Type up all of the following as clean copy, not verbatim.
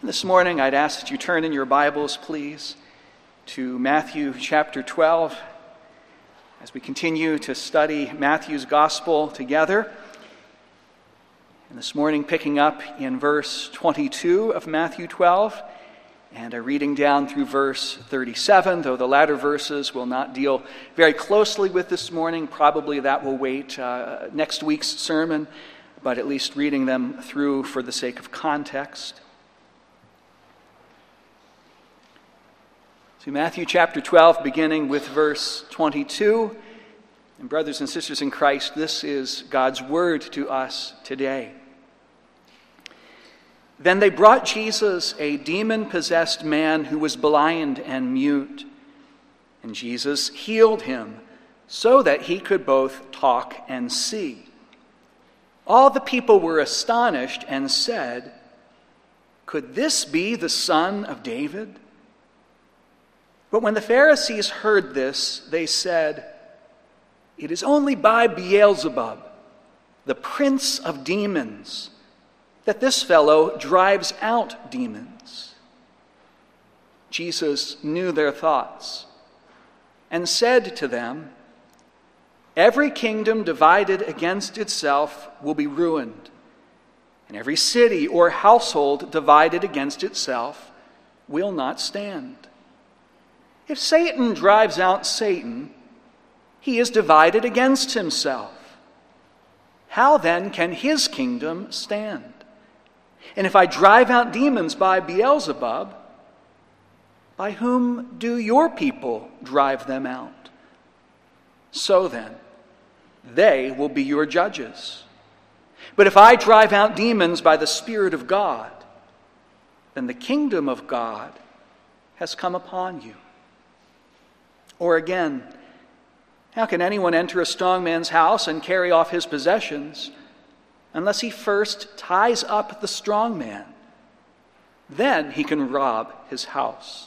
This morning, I'd ask that you turn in your Bibles, please, to Matthew chapter 12, as we continue to study Matthew's Gospel together. And this morning, picking up in verse 22 of Matthew 12, and a reading down through verse 37, though the latter verses will not deal very closely with this morning. Probably that will wait next week's sermon, but at least reading them through for the sake of context. So Matthew chapter 12, beginning with verse 22. And brothers and sisters in Christ, this is God's word to us today. Then they brought Jesus a demon-possessed man who was blind and mute. And Jesus healed him so that he could both talk and see. All the people were astonished and said, "Could this be the son of David?" But when the Pharisees heard this, they said, "It is only by Beelzebub, the prince of demons, that this fellow drives out demons." Jesus knew their thoughts and said to them, "Every kingdom divided against itself will be ruined, and every city or household divided against itself will not stand. If Satan drives out Satan, he is divided against himself. How then can his kingdom stand? And if I drive out demons by Beelzebub, by whom do your people drive them out? So then, they will be your judges. But if I drive out demons by the Spirit of God, then the kingdom of God has come upon you. Or again, how can anyone enter a strong man's house and carry off his possessions unless he first ties up the strong man? Then he can rob his house.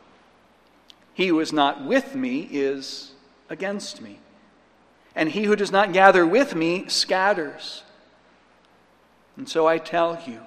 He who is not with me is against me, and he who does not gather with me scatters. And so I tell you,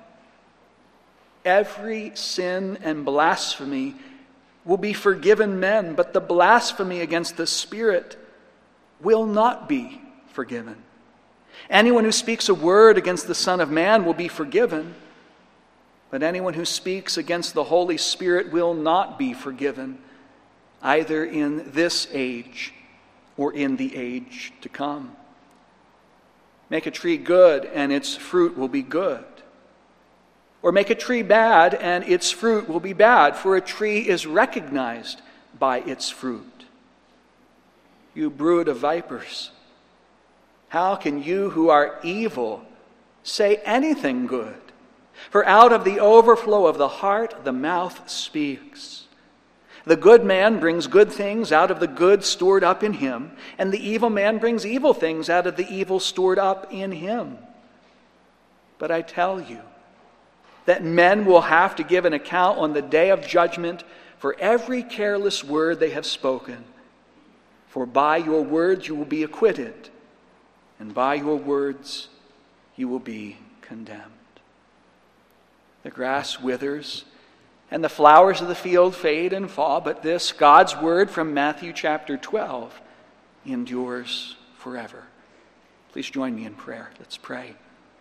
every sin and blasphemy will be forgiven men, but the blasphemy against the Spirit will not be forgiven. Anyone who speaks a word against the Son of Man will be forgiven, but anyone who speaks against the Holy Spirit will not be forgiven, either in this age or in the age to come. Make a tree good, and its fruit will be good. Or make a tree bad, and its fruit will be bad, for a tree is recognized by its fruit. You brood of vipers, how can you who are evil say anything good? For out of the overflow of the heart, the mouth speaks. The good man brings good things out of the good stored up in him, and the evil man brings evil things out of the evil stored up in him. But I tell you, that men will have to give an account on the day of judgment for every careless word they have spoken. For by your words you will be acquitted, and by your words you will be condemned. The grass withers, and the flowers of the field fade and fall, but this, God's word from Matthew chapter 12, endures forever. Please join me in prayer. Let's pray.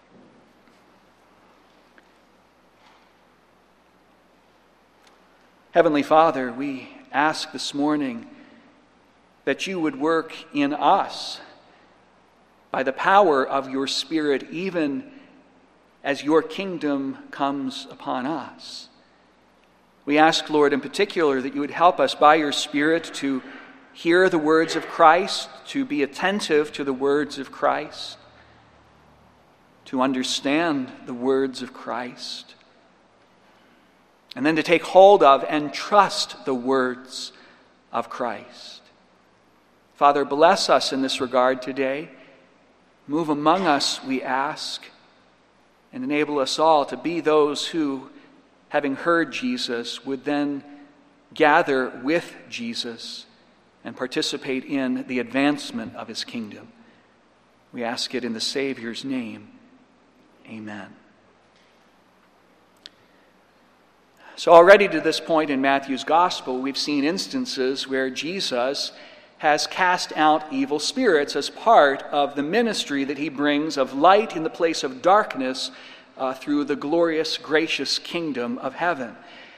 Heavenly Father, we ask this morning that you would work in us by the power of your Spirit, even as your kingdom comes upon us. We ask, Lord, in particular, that you would help us by your Spirit to hear the words of Christ, to be attentive to the words of Christ, to understand the words of Christ, and then to take hold of and trust the words of Christ. Father, bless us in this regard today. Move among us, we ask, and enable us all to be those who, having heard Jesus, would then gather with Jesus and participate in the advancement of his kingdom. We ask it in the Savior's name. Amen. So already to this point in Matthew's gospel, we've seen instances where Jesus has cast out evil spirits as part of the ministry that he brings of light in the place of darkness through the glorious, gracious kingdom of heaven.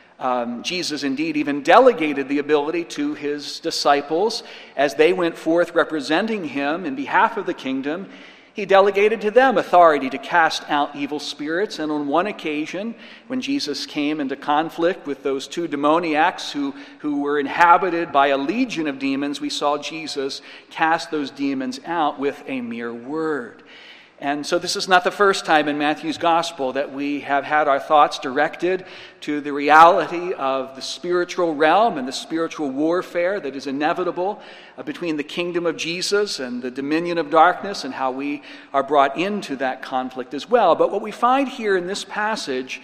Jesus indeed even delegated the ability to his disciples as they went forth representing him in behalf of the kingdom. He delegated to them authority to cast out evil spirits. And on one occasion, when Jesus came into conflict with those two demoniacs who were inhabited by a legion of demons, we saw Jesus cast those demons out with a mere word. And so this is not the first time in Matthew's gospel that we have had our thoughts directed to the reality of the spiritual realm and the spiritual warfare that is inevitable between the kingdom of Jesus and the dominion of darkness, and how we are brought into that conflict as well. But what we find here in this passage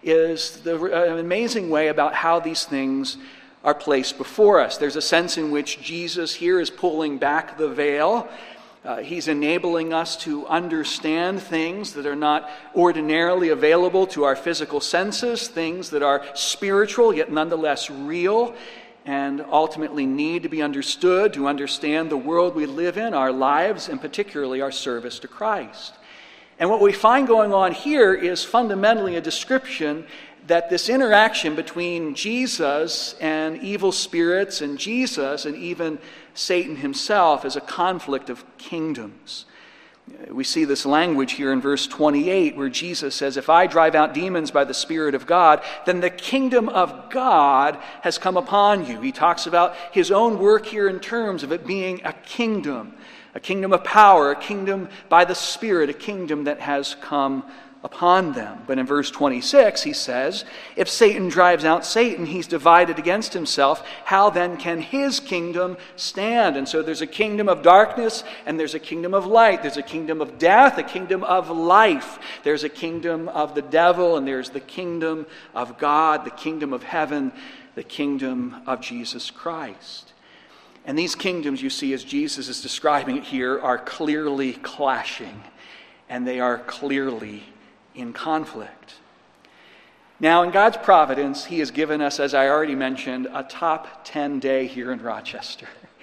is an amazing way about how these things are placed before us. There's a sense in which Jesus here is pulling back the veil. He's enabling us to understand things that are not ordinarily available to our physical senses, things that are spiritual yet nonetheless real, and ultimately need to be understood to understand the world we live in, our lives, and particularly our service to Christ. And what we find going on here is fundamentally a description that this interaction between Jesus and evil spirits and Jesus and even Satan himself is a conflict of kingdoms. We see this language here in verse 28 where Jesus says, "If I drive out demons by the Spirit of God, then the kingdom of God has come upon you." He talks about his own work here in terms of it being a kingdom of power, a kingdom by the Spirit, a kingdom that has come upon them. But in verse 26 he says, "If Satan drives out Satan, he's divided against himself. How then can his kingdom stand?" And so there's a kingdom of darkness and there's a kingdom of light. There's a kingdom of death, a kingdom of life. There's a kingdom of the devil, and there's the kingdom of God, the kingdom of heaven, the kingdom of Jesus Christ. And these kingdoms, you see, as Jesus is describing it here, are clearly clashing, and they are clearly in conflict. Now, in God's providence, he has given us, as I already mentioned, a top 10 day here in Rochester.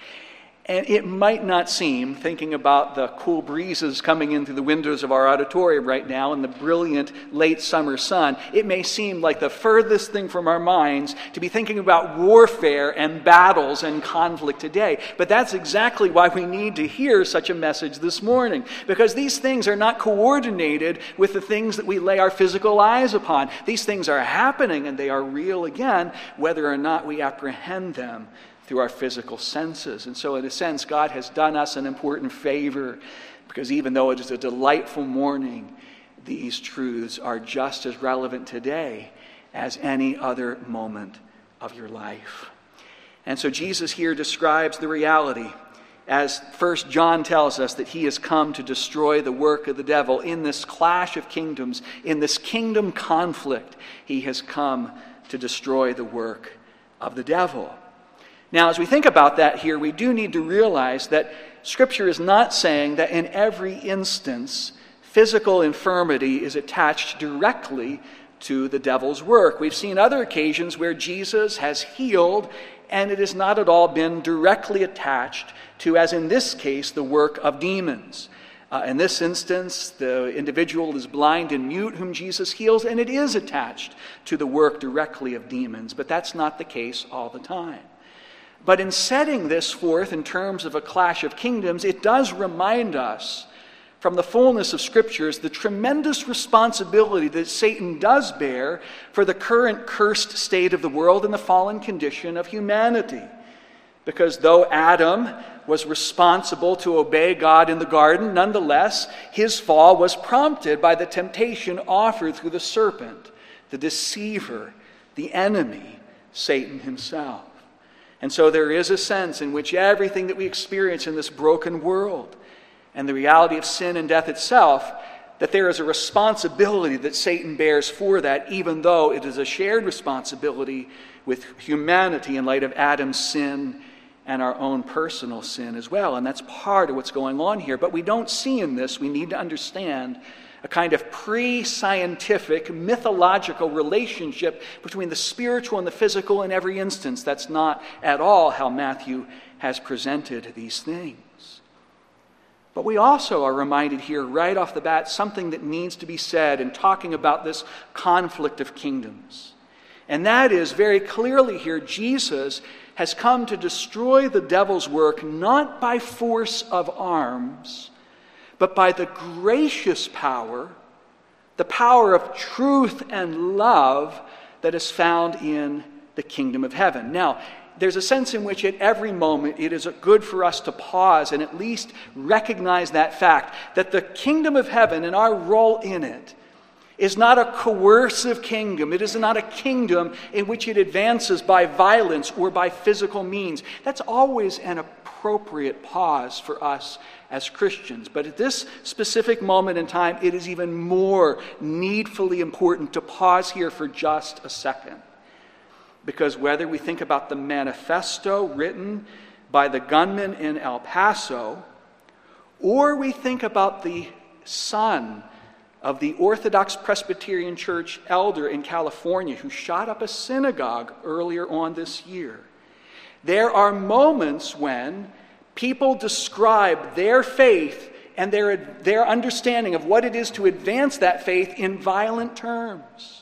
And it might not seem, thinking about the cool breezes coming in through the windows of our auditorium right now and the brilliant late summer sun, it may seem like the furthest thing from our minds to be thinking about warfare and battles and conflict today. But that's exactly why we need to hear such a message this morning, because these things are not coordinated with the things that we lay our physical eyes upon. These things are happening, and they are real again, whether or not we apprehend them through our physical senses. And so in a sense, God has done us an important favor, because even though it is a delightful morning, these truths are just as relevant today as any other moment of your life. And so Jesus here describes the reality, as 1 John tells us, that he has come to destroy the work of the devil. In this clash of kingdoms, in this kingdom conflict, he has come to destroy the work of the devil. Now, as we think about that here, we do need to realize that Scripture is not saying that in every instance, physical infirmity is attached directly to the devil's work. We've seen other occasions where Jesus has healed, and it has not at all been directly attached to, as in this case, the work of demons. In this instance, the individual is blind and mute whom Jesus heals, and it is attached to the work directly of demons. But that's not the case all the time. But in setting this forth in terms of a clash of kingdoms, it does remind us from the fullness of Scriptures the tremendous responsibility that Satan does bear for the current cursed state of the world and the fallen condition of humanity. Because though Adam was responsible to obey God in the garden, nonetheless, his fall was prompted by the temptation offered through the serpent, the deceiver, the enemy, Satan himself. And so there is a sense in which everything that we experience in this broken world and the reality of sin and death itself, that there is a responsibility that Satan bears for that, even though it is a shared responsibility with humanity in light of Adam's sin and our own personal sin as well. And that's part of what's going on here. But we don't see in this, we need to understand, a kind of pre-scientific, mythological relationship between the spiritual and the physical in every instance. That's not at all how Matthew has presented these things. But we also are reminded here right off the bat something that needs to be said in talking about this conflict of kingdoms. And that is, very clearly here, Jesus has come to destroy the devil's work not by force of arms, but by the gracious power, the power of truth and love that is found in the kingdom of heaven. Now, there's a sense in which at every moment it is good for us to pause and at least recognize that fact, that the kingdom of heaven and our role in it is not a coercive kingdom. It is not a kingdom in which it advances by violence or by physical means. That's always an appropriate pause for us as Christians. But at this specific moment in time, it is even more needfully important to pause here for just a second. Because whether we think about the manifesto written by the gunman in El Paso, or we think about the son of the Orthodox Presbyterian Church elder in California who shot up a synagogue earlier on this year, there are moments when people describe their faith and their understanding of what it is to advance that faith in violent terms.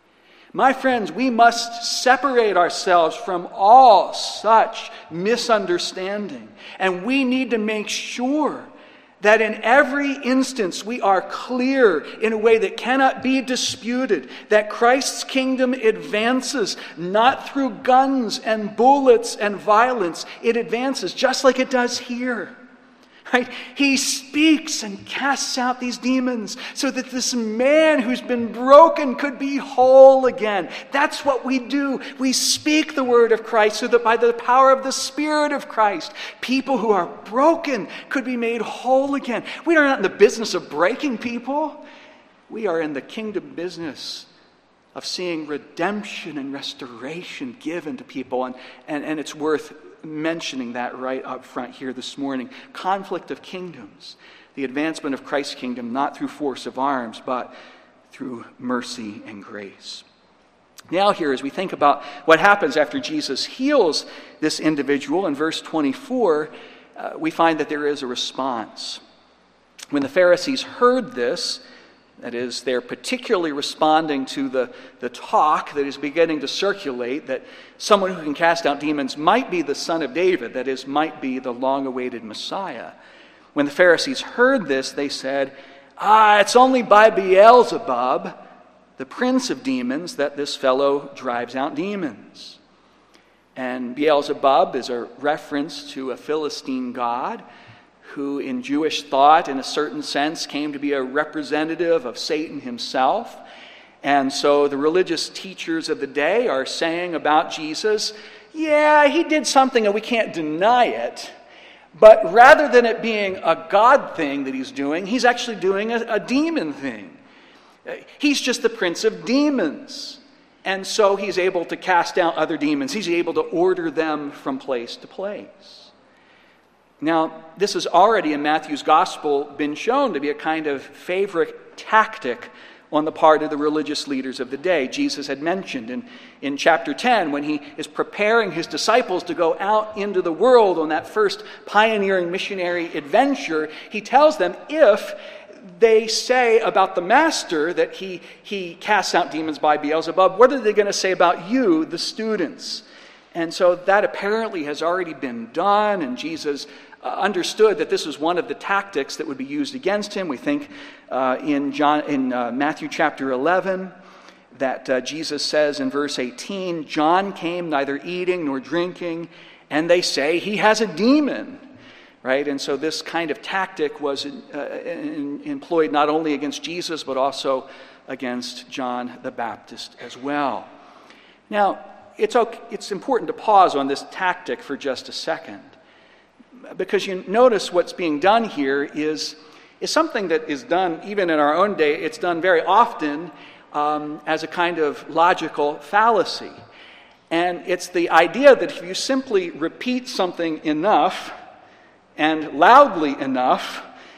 My friends, we must separate ourselves from all such misunderstanding. And we need to make sure that in every instance we are clear in a way that cannot be disputed, that Christ's kingdom advances not through guns and bullets and violence. It advances just like it does here. Right? He speaks and casts out these demons so that this man who's been broken could be whole again. That's what we do. We speak the word of Christ so that by the power of the Spirit of Christ, people who are broken could be made whole again. We are not in the business of breaking people. We are in the kingdom business of seeing redemption and restoration given to people. And it's worth mentioning that right up front here this morning. Conflict of kingdoms. The advancement of Christ's kingdom not through force of arms, but through mercy and grace. Now here, as we think about what happens after Jesus heals this individual, in verse 24, we find that there is a response. When the Pharisees heard this, that is, they're particularly responding to the talk that is beginning to circulate that someone who can cast out demons might be the son of David, that is, might be the long-awaited Messiah. When the Pharisees heard this, they said, it's only by Beelzebub, the prince of demons, that this fellow drives out demons. And Beelzebub is a reference to a Philistine god who in Jewish thought, in a certain sense, came to be a representative of Satan himself. And so the religious teachers of the day are saying about Jesus, yeah, he did something and we can't deny it. But rather than it being a God thing that he's doing, he's actually doing a demon thing. He's just the prince of demons. And so he's able to cast out other demons. He's able to order them from place to place. Now, this has already in Matthew's gospel been shown to be a kind of favorite tactic on the part of the religious leaders of the day. Jesus had mentioned in chapter 10, when he is preparing his disciples to go out into the world on that first pioneering missionary adventure, he tells them if they say about the master that he casts out demons by Beelzebub, what are they going to say about you, the students? And so that apparently has already been done, and Jesus understood that this was one of the tactics that would be used against him. We think in Matthew chapter 11 that Jesus says in verse 18, John came neither eating nor drinking, and they say he has a demon. Right? And so this kind of tactic was employed not only against Jesus, but also against John the Baptist as well. Now, it's important to pause on this tactic for just a second, because you notice what's being done here is something that is done even in our own day. It's done very often as a kind of logical fallacy. And it's the idea that if you simply repeat something enough and loudly enough,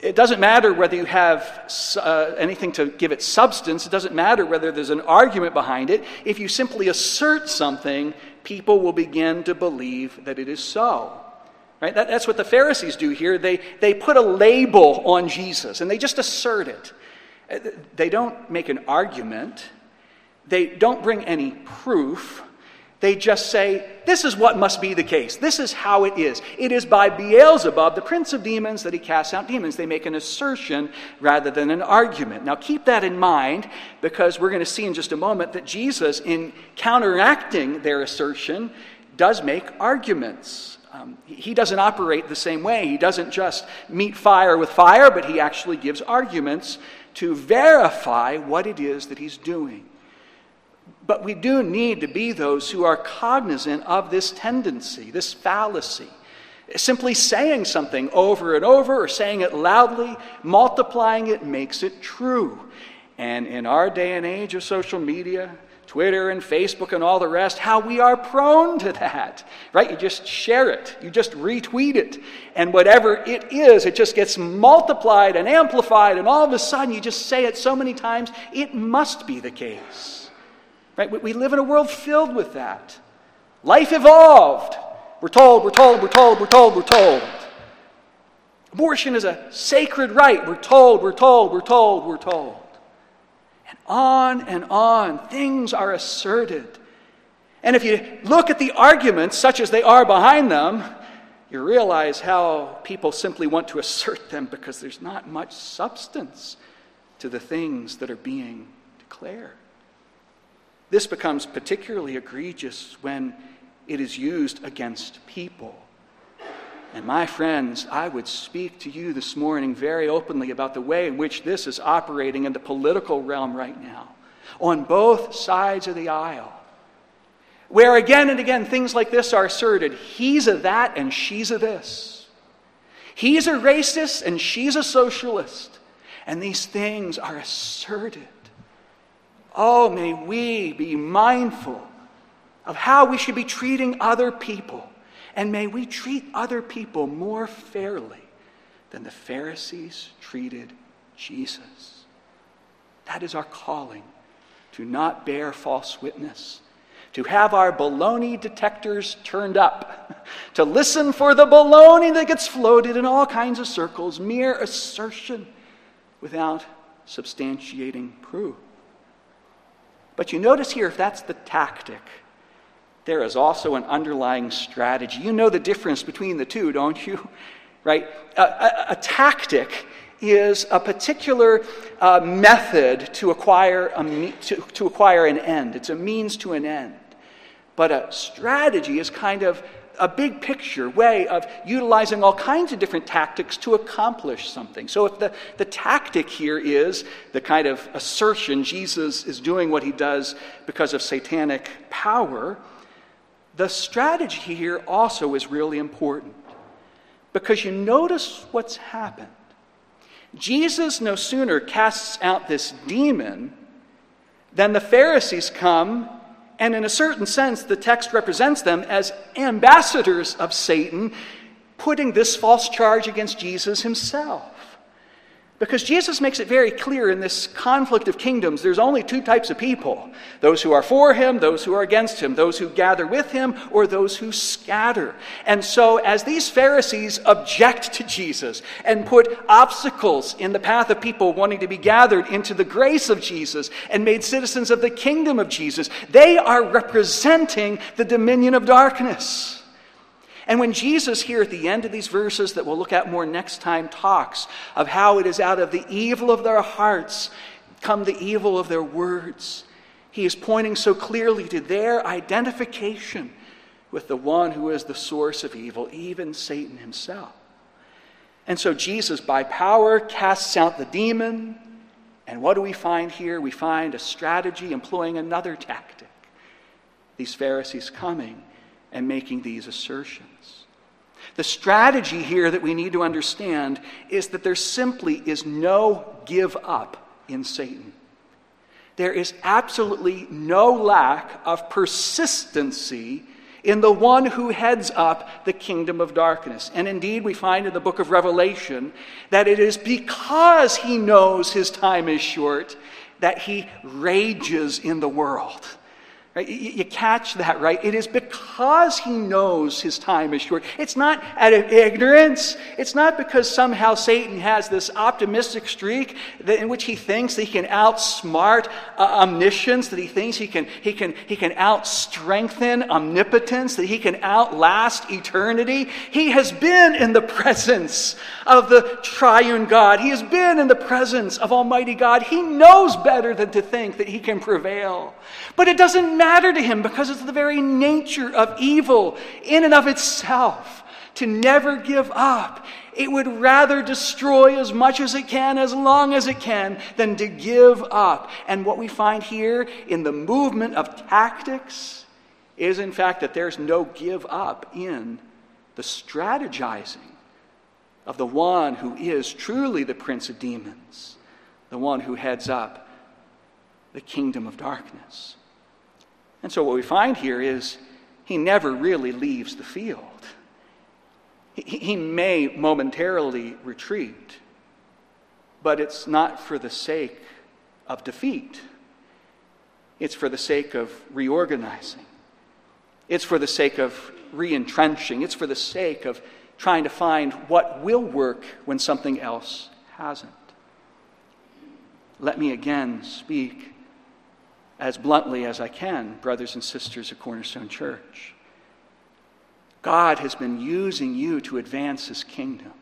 It doesn't matter whether you have anything to give it substance. It doesn't matter whether there's an argument behind it. If you simply assert something, people will begin to believe that it is so. Right? That's what the Pharisees do here. They put a label on Jesus, and they just assert it. They don't make an argument. They don't bring any proof. They just say, this is what must be the case. This is how it is. It is by Beelzebub, the prince of demons, that he casts out demons. They make an assertion rather than an argument. Now keep that in mind, because we're going to see in just a moment that Jesus, in counteracting their assertion, does make arguments. He doesn't operate the same way. He doesn't just meet fire with fire, but he actually gives arguments to verify what it is that he's doing. But we do need to be those who are cognizant of this tendency, this fallacy. Simply saying something over and over, or saying it loudly, multiplying it, makes it true. And in our day and age of social media, Twitter and Facebook and all the rest, how we are prone to that, right? You just share it. You just retweet it. And whatever it is, it just gets multiplied and amplified, and all of a sudden you just say it so many times, it must be the case. Right? We live in a world filled with that. Life evolved. We're told. Abortion is a sacred right. We're told. And on, things are asserted. And if you look at the arguments, such as they are behind them, you realize how people simply want to assert them because there's not much substance to the things that are being declared. This becomes particularly egregious when it is used against people. And my friends, I would speak to you this morning very openly about the way in which this is operating in the political realm right now, on both sides of the aisle, where again and again things like this are asserted. He's a that and she's a this. He's a racist and she's a socialist. And these things are asserted. Oh, may we be mindful of how we should be treating other people. And may we treat other people more fairly than the Pharisees treated Jesus. That is our calling, to not bear false witness, to have our baloney detectors turned up, to listen for the baloney that gets floated in all kinds of circles, mere assertion without substantiating proof. But you notice here, if that's the tactic, there is also an underlying strategy. You know the difference between the two, don't you? Right? A tactic is a particular method to acquire an end. It's a means to an end. But a strategy is kind of a big picture way of utilizing all kinds of different tactics to accomplish something. So if the tactic here is the kind of assertion Jesus is doing what he does because of satanic power, the strategy here also is really important. Because you notice what's happened. Jesus no sooner casts out this demon than the Pharisees come. And in a certain sense, the text represents them as ambassadors of Satan, putting this false charge against Jesus himself. Because Jesus makes it very clear in this conflict of kingdoms, there's only two types of people. Those who are for him, those who are against him, those who gather with him, or those who scatter. And so as these Pharisees object to Jesus and put obstacles in the path of people wanting to be gathered into the grace of Jesus and made citizens of the kingdom of Jesus, they are representing the dominion of darkness. And when Jesus here at the end of these verses that we'll look at more next time talks of how it is out of the evil of their hearts come the evil of their words, he is pointing so clearly to their identification with the one who is the source of evil, even Satan himself. And so Jesus, by power, casts out the demon. And what do we find here? We find a strategy employing another tactic. These Pharisees coming and making these assertions. The strategy here that we need to understand is that there simply is no give up in Satan. There is absolutely no lack of persistency in the one who heads up the kingdom of darkness. And indeed, we find in the book of Revelation that it is because he knows his time is short that he rages in the world. Right? You catch that, right? It is because he knows his time is short. It's not out of ignorance. It's not because somehow Satan has this optimistic streak in which he thinks that he can outsmart omniscience, that he thinks he can out-strengthen omnipotence, that he can outlast eternity. He has been in the presence of the triune God. He has been in the presence of Almighty God. He knows better than to think that he can prevail. But it doesn't matter to him because it's the very nature of evil in and of itself to never give up. It would rather destroy as much as it can, as long as it can, than to give up. And what we find here in the movement of tactics is, in fact, that there's no give up in the strategizing of the one who is truly the Prince of Demons, the one who heads up the kingdom of darkness. And so what we find here is he never really leaves the field. He may momentarily retreat, but it's not for the sake of defeat. It's for the sake of reorganizing. It's for the sake of re-entrenching. It's for the sake of trying to find what will work when something else hasn't. Let me again speak as bluntly as I can, brothers and sisters of Cornerstone Church. God has been using you to advance his kingdom.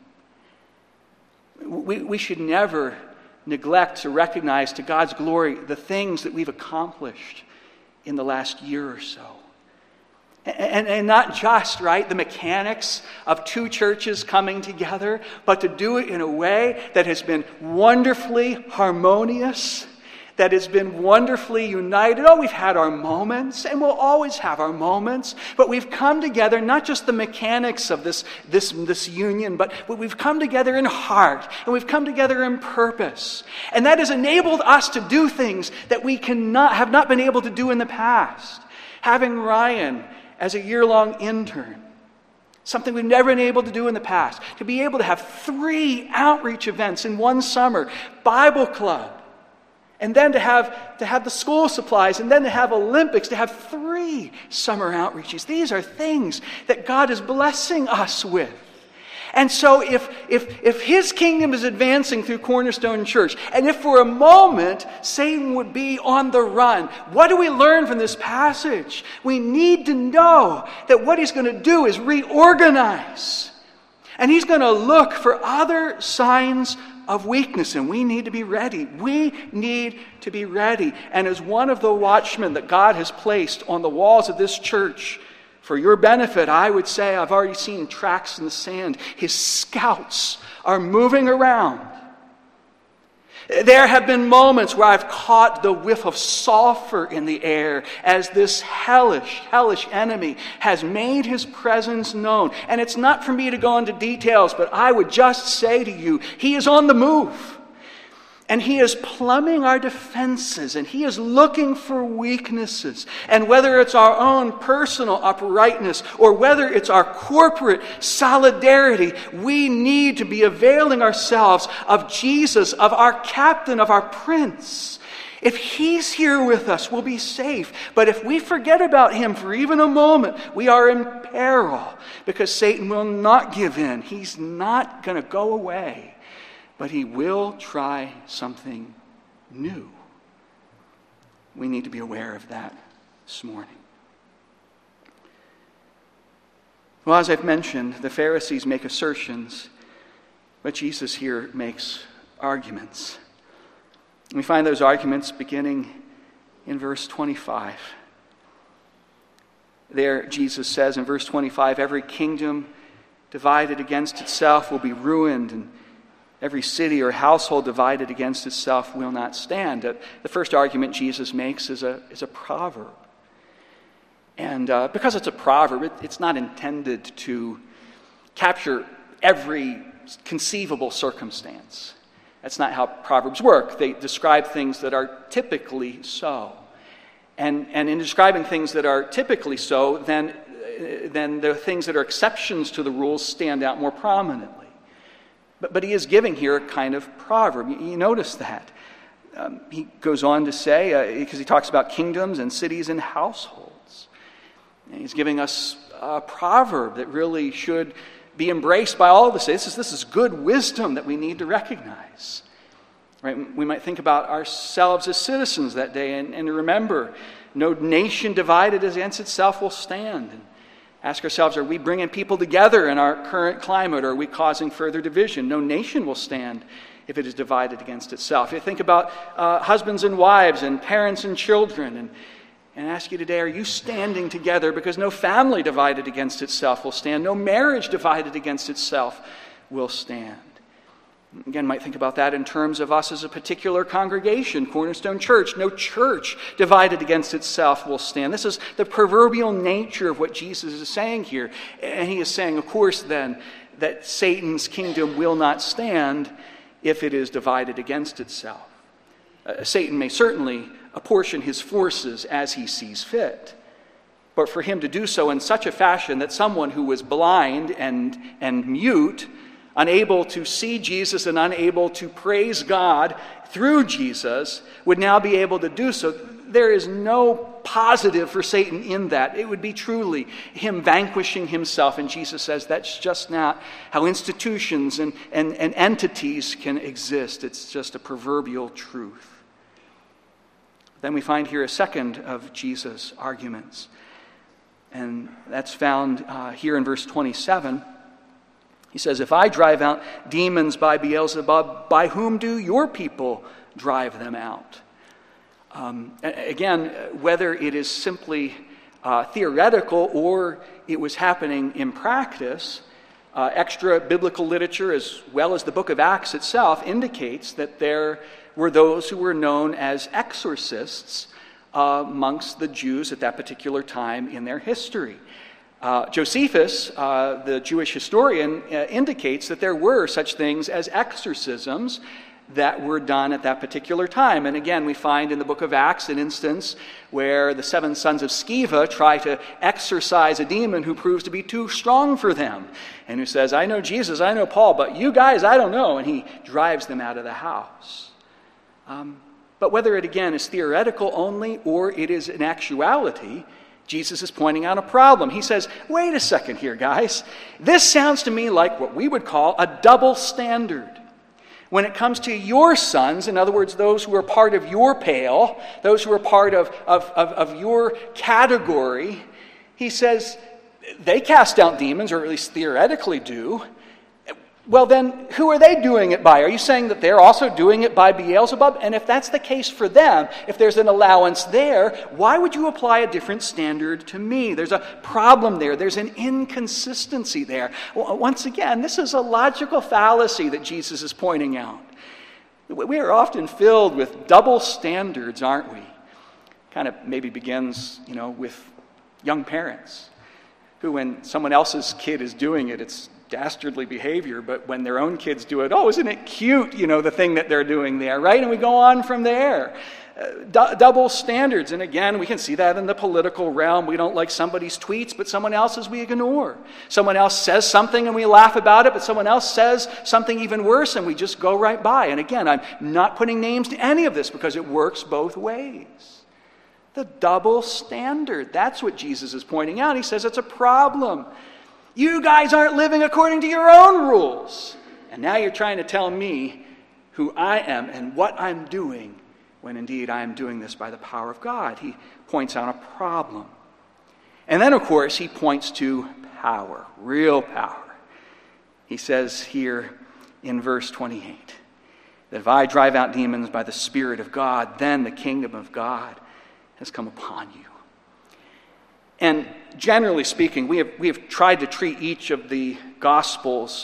We should never neglect to recognize to God's glory the things that we've accomplished in the last year or so. And not just, right, the mechanics of two churches coming together, but to do it in a way that has been wonderfully harmonious, that has been wonderfully united. Oh, we've had our moments, and we'll always have our moments, but we've come together, not just the mechanics of this union, but we've come together in heart, and we've come together in purpose. And that has enabled us to do things that we have not been able to do in the past. Having Ryan as a year-long intern, something we've never been able to do in the past, to be able to have 3 outreach events in one summer, Bible club, and then to have the school supplies, and then to have Olympics, to have 3 summer outreaches. These are things that God is blessing us with. And so if his kingdom is advancing through Cornerstone Church, and if for a moment Satan would be on the run, what do we learn from this passage? We need to know that what he's going to do is reorganize. And he's going to look for other signs of weakness, and we need to be ready. We need to be ready. And as one of the watchmen that God has placed on the walls of this church, for your benefit, I would say I've already seen tracks in the sand. His scouts are moving around. There have been moments where I've caught the whiff of sulfur in the air as this hellish enemy has made his presence known. And it's not for me to go into details, but I would just say to you, he is on the move. And he is plumbing our defenses, and he is looking for weaknesses. And whether it's our own personal uprightness or whether it's our corporate solidarity, we need to be availing ourselves of Jesus, of our captain, of our prince. If he's here with us, we'll be safe. But if we forget about him for even a moment, we are in peril, because Satan will not give in. He's not going to go away. But he will try something new. We need to be aware of that this morning. Well, as I've mentioned, the Pharisees make assertions, but Jesus here makes arguments. We find those arguments beginning in verse 25. There, Jesus says in verse 25, every kingdom divided against itself will be ruined, and every city or household divided against itself will not stand. The first argument Jesus makes is a proverb. And because it's a proverb, it's not intended to capture every conceivable circumstance. That's not how proverbs work. They describe things that are typically so. And in describing things that are typically so, then then the things that are exceptions to the rules stand out more prominently. But he is giving here a kind of proverb. You notice that. He goes on to say, because he talks about kingdoms and cities and households. And he's giving us a proverb that really should be embraced by all of us. This is good wisdom that we need to recognize. Right? We might think about ourselves as citizens that day and remember, no nation divided against itself will stand. And ask ourselves, are we bringing people together in our current climate, or are we causing further division? No nation will stand if it is divided against itself. You think about husbands and wives and parents and children, and ask you today, are you standing together? Because no family divided against itself will stand. No marriage divided against itself will stand. Again, might think about that in terms of us as a particular congregation, Cornerstone Church. No church divided against itself will stand. This is the proverbial nature of what Jesus is saying here. And he is saying, of course, then, that Satan's kingdom will not stand if it is divided against itself. Satan may certainly apportion his forces as he sees fit. But for him to do so in such a fashion that someone who was blind and mute, unable to see Jesus and unable to praise God through Jesus, would now be able to do so. There is no positive for Satan in that. It would be truly him vanquishing himself. And Jesus says that's just not how institutions and entities can exist. It's just a proverbial truth. Then we find here a second of Jesus' arguments. And that's found here in verse 27. He says, if I drive out demons by Beelzebub, by whom do your people drive them out? Again, whether it is simply theoretical or it was happening in practice, extra biblical literature as well as the book of Acts itself indicates that there were those who were known as exorcists amongst the Jews at that particular time in their history. Josephus, the Jewish historian, indicates that there were such things as exorcisms that were done at that particular time. And again, we find in the book of Acts an instance where the 7 sons of Sceva try to exorcise a demon who proves to be too strong for them, and who says, I know Jesus, I know Paul, but you guys, I don't know. And he drives them out of the house. But whether it again is theoretical only or it is in actuality, Jesus is pointing out a problem. He says, wait a second here, guys. This sounds to me like what we would call a double standard. When it comes to your sons, in other words, those who are part of your pale, those who are part of your category, he says, they cast out demons, or at least theoretically do. Well, then, who are they doing it by? Are you saying that they're also doing it by Beelzebub? And if that's the case for them, if there's an allowance there, why would you apply a different standard to me? There's a problem there. There's an inconsistency there. Well, once again, this is a logical fallacy that Jesus is pointing out. We are often filled with double standards, aren't we? Kind of maybe begins, with young parents who, when someone else's kid is doing it, it's dastardly behavior, but when their own kids do it, oh, isn't it cute, the thing that they're doing there, right? And we go on from there. Double standards. And again, we can see that in the political realm. We don't like somebody's tweets, but someone else's we ignore. Someone else says something and we laugh about it, but someone else says something even worse and we just go right by. And again, I'm not putting names to any of this because it works both ways. The double standard. That's what Jesus is pointing out. He says it's a problem. You guys aren't living according to your own rules. And now you're trying to tell me who I am and what I'm doing, when indeed I am doing this by the power of God. He points out a problem. And then, of course, he points to power, real power. He says here in verse 28, that if I drive out demons by the Spirit of God, then the kingdom of God has come upon you. And generally speaking, we have tried to treat each of the Gospels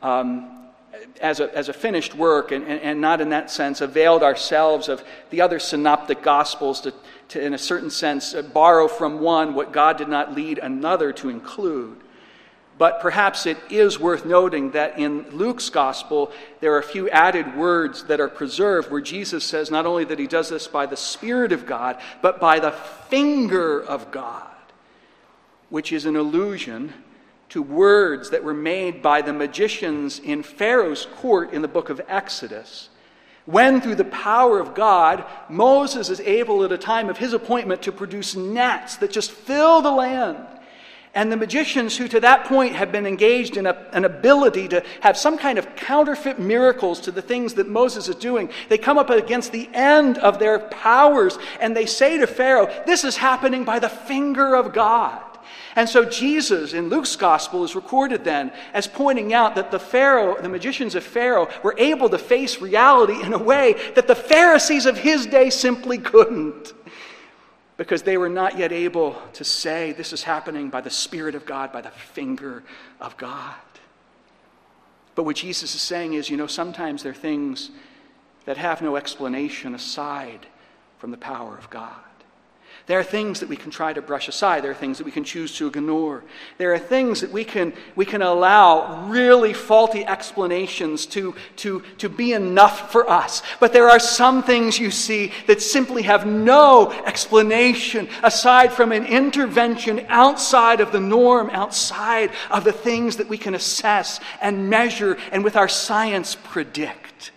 as a finished work and not in that sense availed ourselves of the other synoptic Gospels to in a certain sense, borrow from one what God did not lead another to include. But perhaps it is worth noting that in Luke's Gospel, there are a few added words that are preserved where Jesus says not only that he does this by the Spirit of God, but by the finger of God. which is an allusion to words that were made by the magicians in Pharaoh's court in the book of Exodus, when through the power of God, Moses is able at a time of his appointment to produce gnats that just fill the land. And the magicians who to that point have been engaged in an ability to have some kind of counterfeit miracles to the things that Moses is doing, they come up against the end of their powers and they say to Pharaoh, this is happening by the finger of God. And so Jesus in Luke's gospel is recorded then as pointing out that the magicians of Pharaoh were able to face reality in a way that the Pharisees of his day simply couldn't, because they were not yet able to say this is happening by the Spirit of God, by the finger of God. But what Jesus is saying is, sometimes there are things that have no explanation aside from the power of God. There are things that we can try to brush aside. There are things that we can choose to ignore. There are things that we can allow really faulty explanations to be enough for us. But there are some things, you see, that simply have no explanation aside from an intervention outside of the norm, outside of the things that we can assess and measure and with our science predict.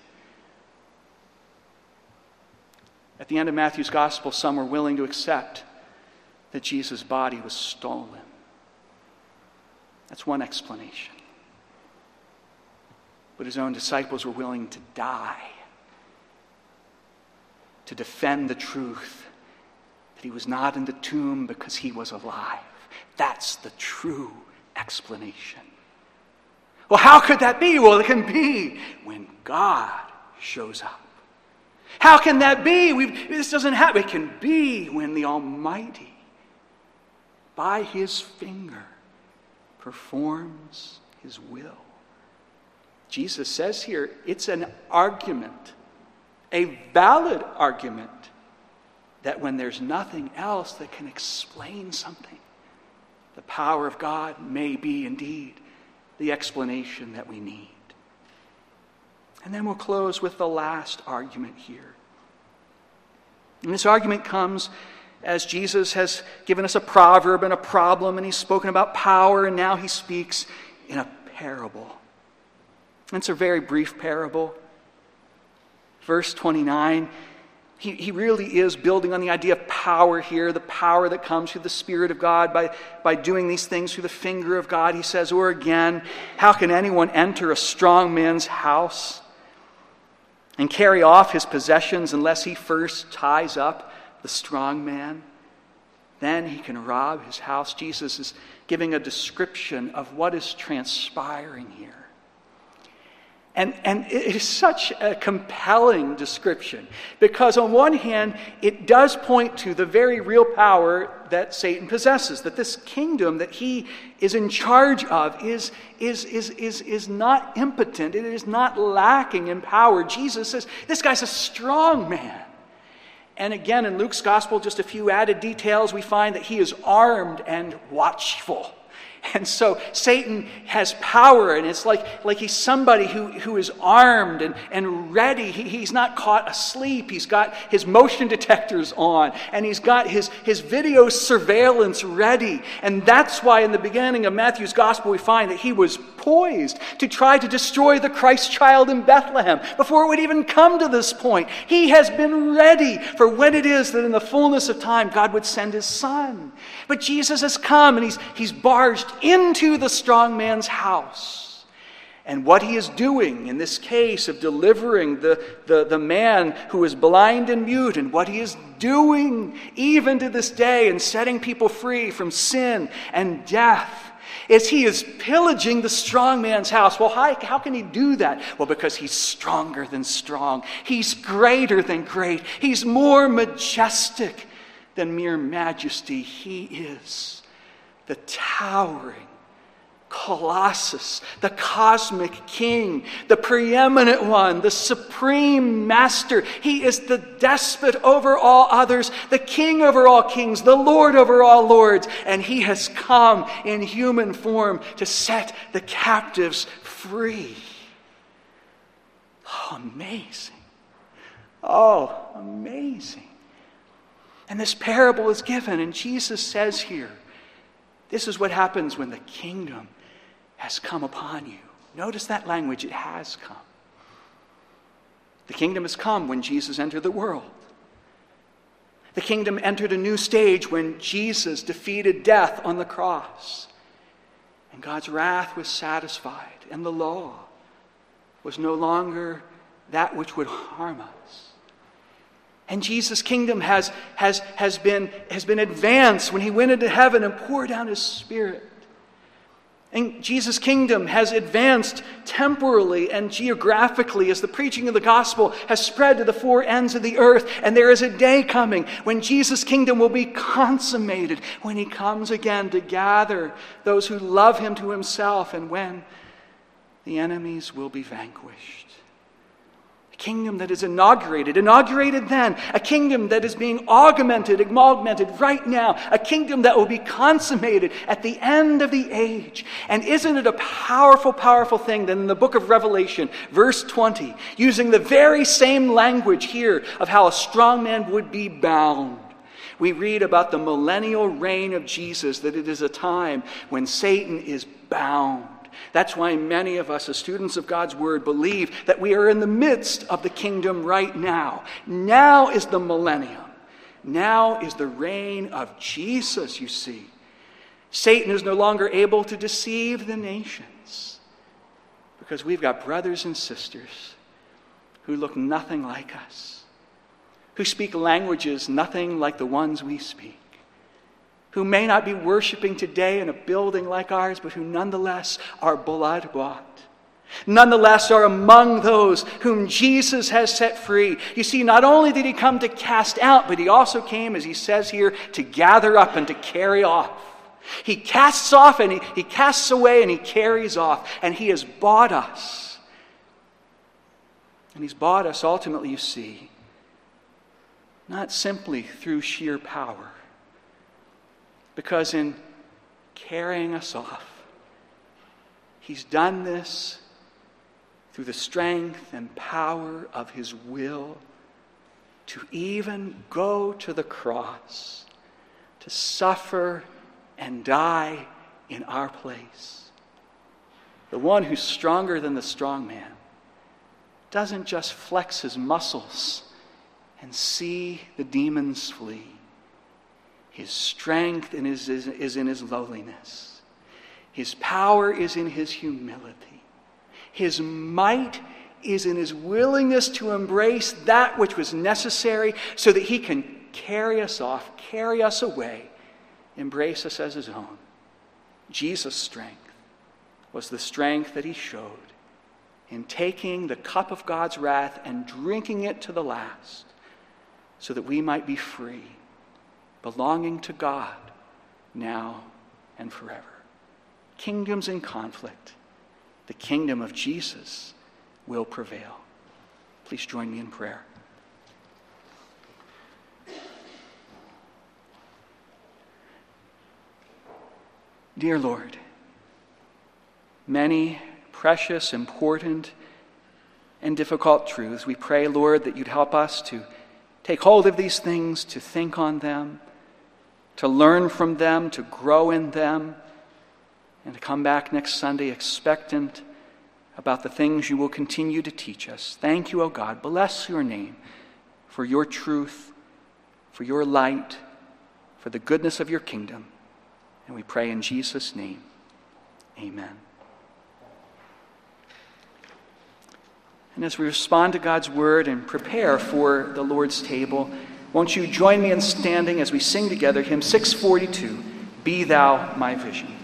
At the end of Matthew's gospel, some were willing to accept that Jesus' body was stolen. That's one explanation. But his own disciples were willing to die to defend the truth that he was not in the tomb because he was alive. That's the true explanation. Well, how could that be? Well, it can be when God shows up. How can that be? This doesn't happen. It can be when the Almighty, by his finger, performs his will. Jesus says here, it's an argument, a valid argument, that when there's nothing else that can explain something, the power of God may be indeed the explanation that we need. And then we'll close with the last argument here. And this argument comes as Jesus has given us a proverb and a problem, and he's spoken about power, and now he speaks in a parable. And it's a very brief parable. Verse 29, he really is building on the idea of power here, the power that comes through the Spirit of God by doing these things through the finger of God. He says, or again, how can anyone enter a strong man's house and carry off his possessions unless he first ties up the strong man? Then he can rob his house. Jesus is giving a description of what is transpiring here. And it is such a compelling description, because on one hand, it does point to the very real power that Satan possesses, that this kingdom that he is in charge of is not impotent, it is not lacking in power. Jesus says, this guy's a strong man. And again, in Luke's gospel, just a few added details, we find that he is armed and watchful. And so Satan has power, and it's like he's somebody who is armed and ready. He's not caught asleep. He's got his motion detectors on, and he's got his video surveillance ready. And that's why in the beginning of Matthew's gospel we find that he was poised to try to destroy the Christ child in Bethlehem before it would even come to this point. He has been ready for when it is that in the fullness of time God would send his son. But Jesus has come, and he's barged into the strong man's house. And what he is doing in this case of delivering the man who is blind and mute, and what he is doing even to this day in setting people free from sin and death, is he is pillaging the strong man's house. Well, how can he do that? Well, because he's stronger than strong. He's greater than great. He's more majestic than mere majesty. He is the towering Colossus, the cosmic king, the preeminent one, the supreme master. He is the despot over all others, the king over all kings, the Lord over all lords. And he has come in human form to set the captives free. Oh, amazing. Oh, amazing. And this parable is given, and Jesus says here, This is what happens when the kingdom has come upon you. Notice that language, it has come. The kingdom has come when Jesus entered the world. The kingdom entered a new stage when Jesus defeated death on the cross. And God's wrath was satisfied, and the law was no longer that which would harm us. And Jesus' kingdom has been advanced when he went into heaven and poured down his Spirit. And Jesus' kingdom has advanced temporally and geographically as the preaching of the gospel has spread to the four ends of the earth. And there is a day coming when Jesus' kingdom will be consummated, when he comes again to gather those who love him to himself, and when the enemies will be vanquished. A kingdom that is inaugurated then. A kingdom that is being augmented right now. A kingdom that will be consummated at the end of the age. And isn't it a powerful, powerful thing that in the book of Revelation, verse 20, using the very same language here of how a strong man would be bound, we read about the millennial reign of Jesus, that it is a time when Satan is bound. That's why many of us, as students of God's Word, believe that we are in the midst of the kingdom right now. Now is the millennium. Now is the reign of Jesus, you see. Satan is no longer able to deceive the nations because we've got brothers and sisters who look nothing like us, who speak languages nothing like the ones we speak, who may not be worshiping today in a building like ours, but who nonetheless are blood-bought. Nonetheless are among those whom Jesus has set free. You see, not only did he come to cast out, but he also came, as he says here, to gather up and to carry off. He casts off and he casts away and he carries off. And he has bought us. And he's bought us ultimately, you see, not simply through sheer power, because in carrying us off, he's done this through the strength and power of his will to even go to the cross, to suffer and die in our place. The one who's stronger than the strong man doesn't just flex his muscles and see the demons flee. His strength is in his lowliness. His power is in his humility. His might is in his willingness to embrace that which was necessary so that he can carry us off, carry us away, embrace us as his own. Jesus' strength was the strength that he showed in taking the cup of God's wrath and drinking it to the last so that we might be free, belonging to God now and forever. Kingdoms in conflict, the kingdom of Jesus will prevail. Please join me in prayer. Dear Lord, many precious, important, and difficult truths. We pray, Lord, that you'd help us to take hold of these things, to think on them, to learn from them, to grow in them, and to come back next Sunday expectant about the things you will continue to teach us. Thank you, O God. Bless your name for your truth, for your light, for the goodness of your kingdom. And we pray in Jesus' name. Amen. And as we respond to God's word and prepare for the Lord's table, won't you join me in standing as we sing together hymn 642, Be Thou My Vision.